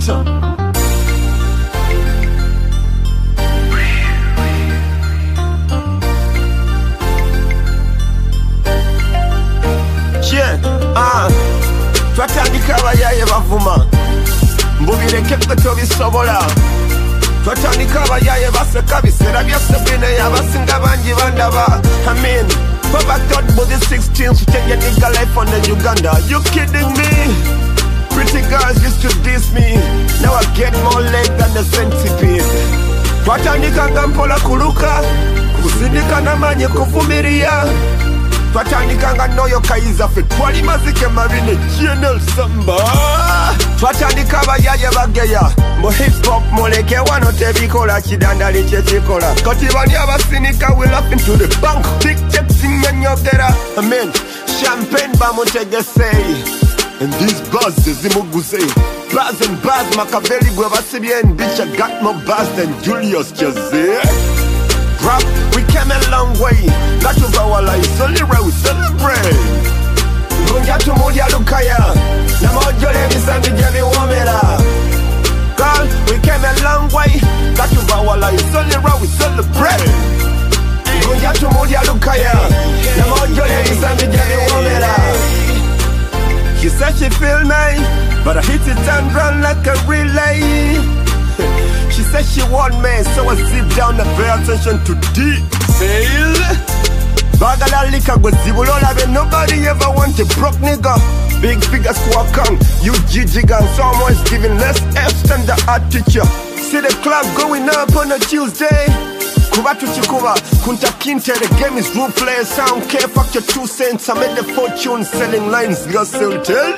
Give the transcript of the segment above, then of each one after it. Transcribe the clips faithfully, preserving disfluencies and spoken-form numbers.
Hunter. Yeah, ah, twatandika abayaye bavuma mbubireke ffe tobisobola. Twatandika abayaye baseka biseera bya Sabine abasinga bangi bandaba. I mean, go back to the sixteens to take your nigga life on the Uganda. You kidding me? Pretty girls used to diss me. Now I get more leg than the centipede. Twatandika nga mpola kuluka, kusindika namanyi kuvumiria. Twatandika nga noyo kayiza ffe twali mazike mabine General Samba. Twatandika abayaye bageya mu hip hop muleke wano tebikola kidandali kyekikola. Kati bani abasinika we laughing to the bank. Big checks nyonyogera. Amen. Champagne bamutegese. And these bars zimuguse. Bars and bars Machiavelli gwe basibye and bitch I got more bars than Julius Caesar. Rap, we came a long way. Not of our lives, only right we celebrate. Gunja tumudia lukaya. Namojole misambi jami wamera. Girl, we came a long way. Not of our lives, only right we celebrate. Gunja tumudia lukaya. Namojole misambi jami wamera. She said she feel me, but I hit it and run like a relay. She said she want me, so I zip down and pay attention to detail. Bagala lika go zibulola, but nobody ever want a broke nigga. Big figures squawk on, you Gigi gang, someone's giving less F's than the art teacher. See the club going up on a Tuesday. Kubatu chikuba, kunta kinte, the game is ruthless. Sound care, fuck your two cents. I made the fortune selling lines, girl still tell.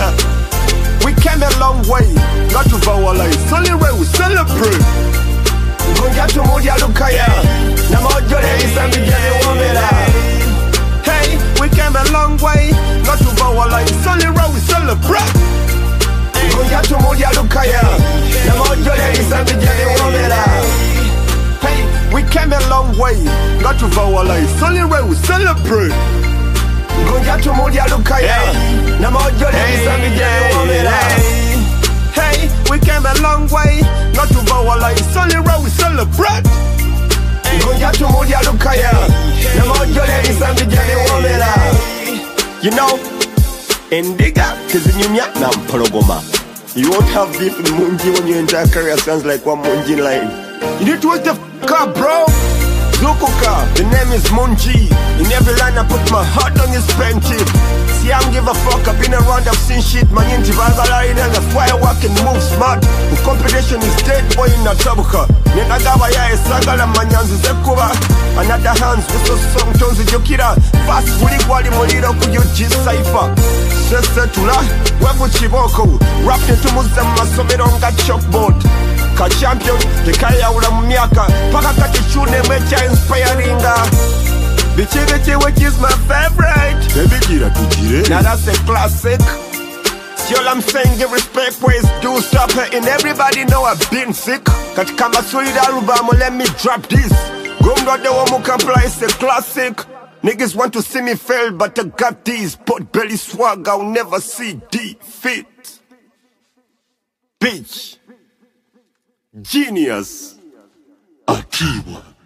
We came a long way, not to our lives, only way we celebrate. Gunja tumudia lukaya, namojole misambi jami wamera. Hey, we came a long way, not to our lives, only way we celebrate. Gunja tumudia lukaya, namojole misambi jami wamera. Hey, we came a long way, not to our lives, only way we celebrate. Gunja tumudia lukaya, namojole misambi jami wamera. Hey, we came a long way, not to our lives, only way we celebrate. Gunja tumudia lukaya, namojole misambi jami wamera. You know, Indiga, Kizinyunya, Nampologoma. You won't have beef with Munji when your entire career sounds like one Munji line. You need to wake the f up, bro. Zukuka, the name is Munji. In every line I put my heart on his friendship. See, I don't give a fuck, I've been around, I've seen shit. My inti valgalari, and that's why I walk and move smart. The competition is dead, boy, in a tabuka. Nenagawa ya esagala manyanzi zekuba. Another hands, with those song tones with Yokira. Fast, wuli wali moliro kuyo G-Cypher. Sese tula, wevu chiboko. Rap netumuza masomero nga chalkboard. Ka champion, tekaya ula mumiaka. Paka kati chune mecha inspiringa. Bichi bichi which is my favorite. Baby gira tujire. Now that's a classic. See all I'm saying, give respect where it's due. Stop hurting, everybody know I've been sick. Katika maswida alubamu, let me drop this. Gumdo de wamukapla, it's a classic. Niggas want to see me fail, but I got these pot belly swag, I'll never see defeat. Bitch. Genius. Akiwa.